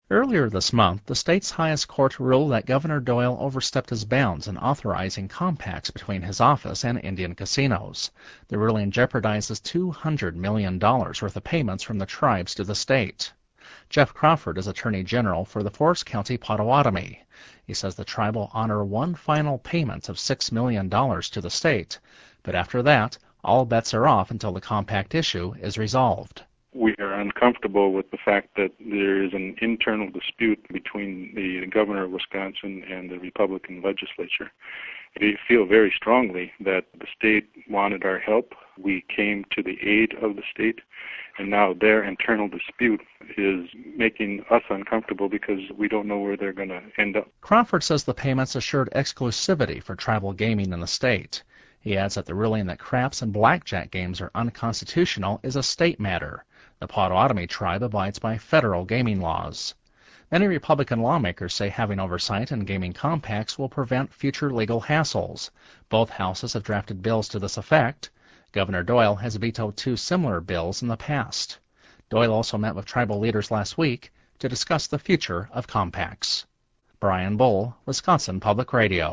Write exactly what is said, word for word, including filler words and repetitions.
Earlier this month, the state's highest court ruled that Governor Doyle overstepped his bounds in authorizing compacts between his office and Indian casinos. The ruling jeopardizes two hundred million dollars worth of payments from the tribes to the state. Jeff Crawford is Attorney General for the Forest County Potawatomi. He says the tribe will honor one final payment of six million dollars to the state, but after that, all bets are off until the compact issue is resolved. We are uncomfortable with the fact that there is an internal dispute between the governor of Wisconsin and the Republican legislature. We feel very strongly that the state wanted our help. We came to the aid of the state, and now their internal dispute is making us uncomfortable because we don't know where they're going to end up. Crawford says the payments assured exclusivity for tribal gaming in the state. He adds that the ruling that craps and blackjack games are unconstitutional is a state matter. The Potawatomi tribe abides by federal gaming laws. Many Republican lawmakers say having oversight in gaming compacts will prevent future legal hassles. Both houses have drafted bills to this effect. Governor Doyle has vetoed two similar bills in the past. Doyle also met with tribal leaders last week to discuss the future of compacts. Brian Bull, Wisconsin Public Radio.